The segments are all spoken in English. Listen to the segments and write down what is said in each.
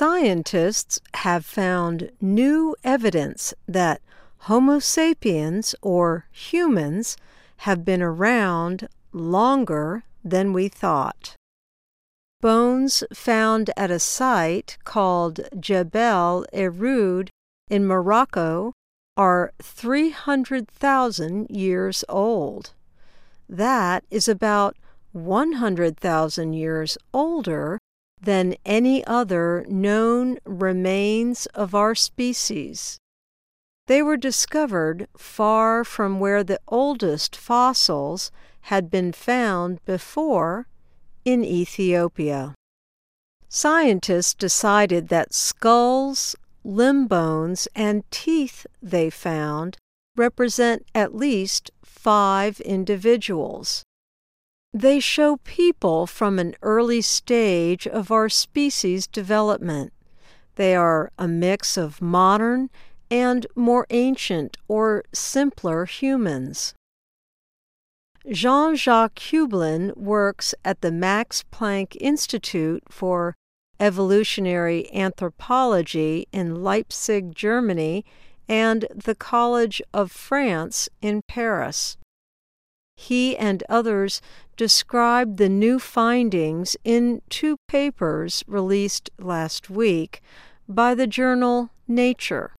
Scientists have found new evidence that Homo sapiens, or humans, have been around longer than we thought. Bones found at a site called Jebel Irhoud in Morocco are 300,000 years old. That is about 100,000 years older than any other known remains of our species. They were discovered far from where the oldest fossils had been found before, in Ethiopia. Scientists decided that skulls, limb bones, and teeth they found represent at least 5 individuals. They show people from an early stage of our species' development. They are a mix of modern and more ancient or simpler humans. Jean-Jacques Heublen works at the Max Planck Institute for Evolutionary Anthropology in Leipzig, Germany, and the College of France in Paris. He and others described the new findings in 2 papers released last week by the journal Nature.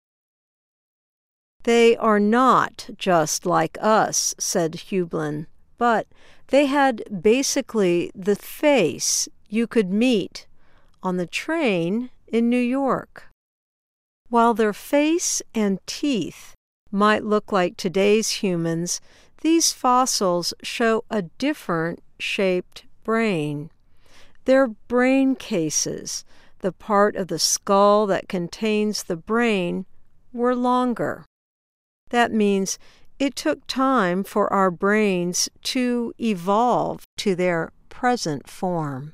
They are not just like us, said Heublen, but they had basically the face you could meet on the train in New York. While their face and teeth might look like today's humans, these fossils show a different shaped brain. Their brain cases, the part of the skull that contains the brain, were longer. That means it took time for our brains to evolve to their present form.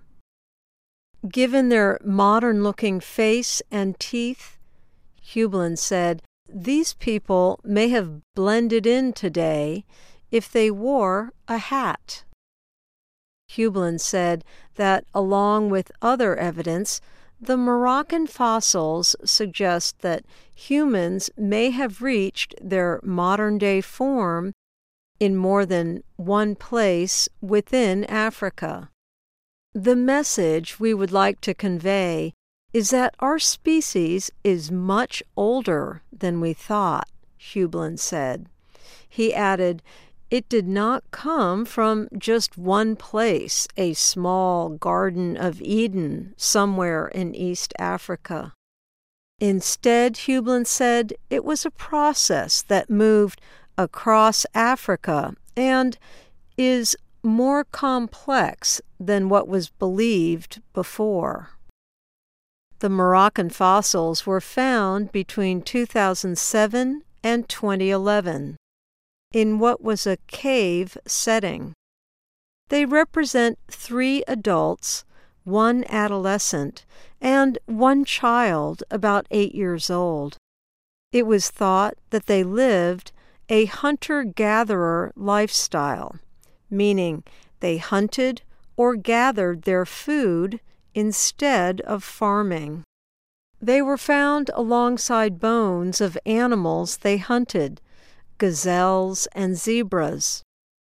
Given their modern-looking face and teeth, Heublen said, these people may have blended in today if they wore a hat. Heublen said that along with other evidence, the Moroccan fossils suggest that humans may have reached their modern-day form in more than one place within Africa. The message we would like to convey is that our species is much older than we thought, Heublen said. He added, it did not come from just one place, a small Garden of Eden somewhere in East Africa. Instead, Heublen said, it was a process that moved across Africa and is more complex than what was believed before. The Moroccan fossils were found between 2007 and 2011. In what was a cave setting. They represent 3 adults, 1 adolescent, and 1 child about 8 years old. It was thought that they lived a hunter-gatherer lifestyle, meaning they hunted or gathered their food instead of farming. They were found alongside bones of animals they hunted, gazelles and zebras.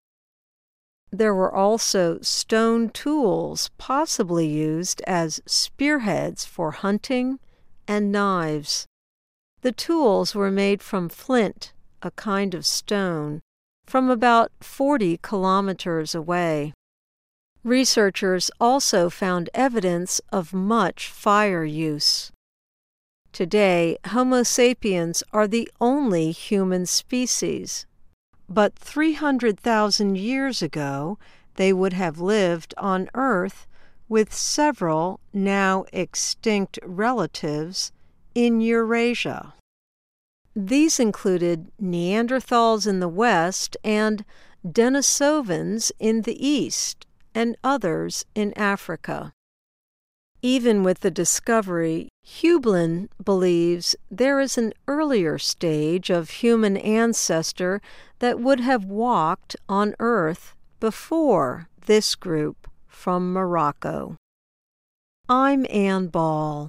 There were also stone tools possibly used as spearheads for hunting and knives. The tools were made from flint, a kind of stone, from about 40 kilometers away. Researchers also found evidence of much fire use. Today, Homo sapiens are the only human species, but 300,000 years ago they would have lived on Earth with several now extinct relatives in Eurasia. These included Neanderthals in the west and Denisovans in the east, and others in Africa. Even with the discovery, Heublen believes there is an earlier stage of human ancestor that would have walked on Earth before this group from Morocco. I'm Ann Ball.